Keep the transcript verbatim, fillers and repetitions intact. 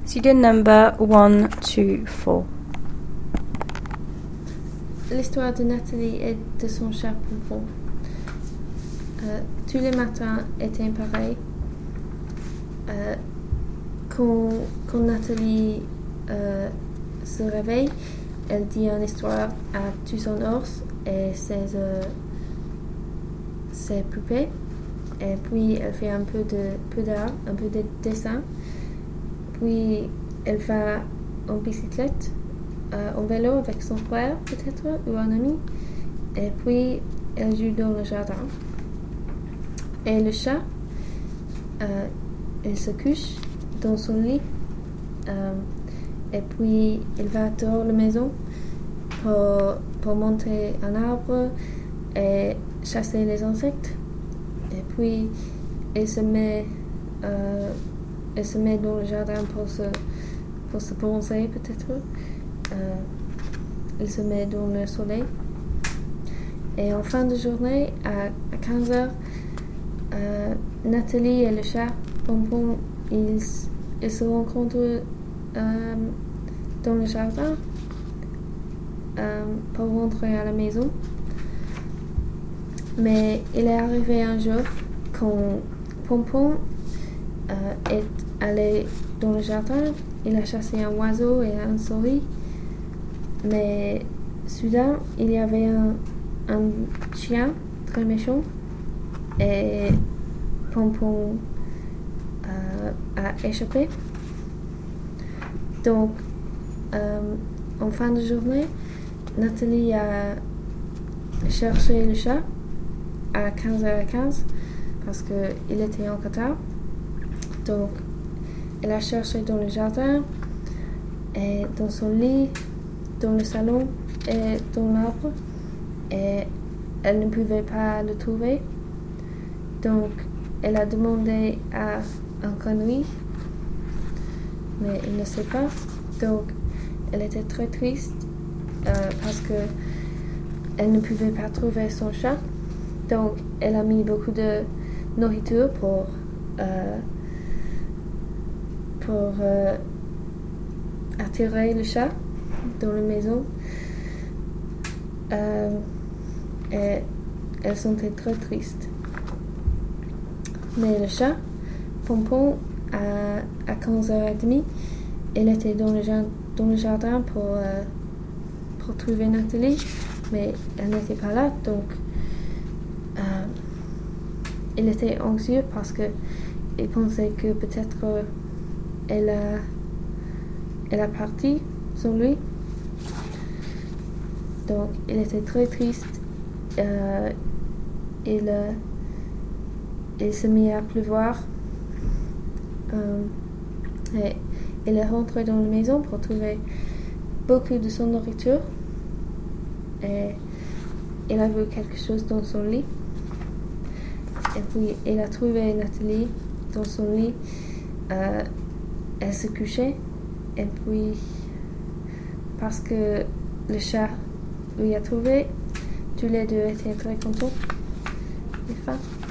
Student number one two four. L'histoire de Nathalie et de son chat Pompon. Euh, tous les matins étaient pareils. Euh, quand, quand Nathalie euh, se réveille, elle dit une histoire à tout son ours et ses, euh, ses poupées. Et puis elle fait un peu de peu d'art, un peu de dessin. Puis elle va en bicyclette, euh, en vélo avec son frère peut-être ou un ami. Et puis elle joue dans le jardin. Et le chat, euh, il se couche dans son lit. Euh, et puis il va dehors de la maison pour, pour monter un arbre et chasser les insectes. Et puis il se met, euh, il se met dans le jardin pour se, pour se bronzer peut-être. Euh, il se met dans le soleil. Et en fin de journée, à, à quinze heures, euh, Nathalie et le chat Pompon, ils, ils se rencontrent euh, dans le jardin euh, pour rentrer à la maison. Mais il est arrivé un jour quand Pompon euh, est allé dans le jardin, il a chassé un oiseau et un souris. Mais soudain, il y avait un, un chien très méchant et Pompon euh, a échappé. Donc, euh, en fin de journée, Nathalie a cherché le chat à quinze heures quinze parce qu'il était en retard. Donc, elle a cherché dans le jardin, et dans son lit, dans le salon et dans l'arbre. Et elle ne pouvait pas le trouver. Donc, elle a demandé à un grenouille, mais il ne sait pas. Donc, elle était très triste euh, parce que elle ne pouvait pas trouver son chat. Donc, elle a mis beaucoup de nourriture pour euh, pour euh, attirer le chat dans la maison. Euh, et elle sentait très triste. Mais le chat, Pompon, à, à quinze heures trente, il était dans le, dans le jardin pour, euh, pour trouver Nathalie, mais elle n'était pas là, donc euh, il était anxieux parce que il pensait que peut-être euh, elle a elle a parti sans lui. Donc il était très triste. Euh, il, euh, il se mit à pleuvoir. Euh, et il est rentré dans la maison pour trouver beaucoup de son nourriture. Et il a vu quelque chose dans son lit. Et puis il a trouvé Nathalie dans son lit. Euh, elle se couchait. Et puis, parce que le chat lui a trouvé, tous les deux étaient très contents. Et fin.